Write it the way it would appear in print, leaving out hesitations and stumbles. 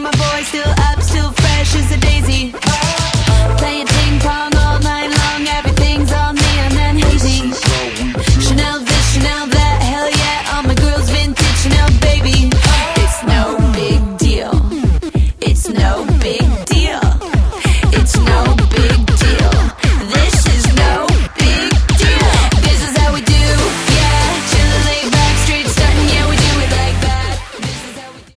my voice, still up, still fresh as a daisy. Playing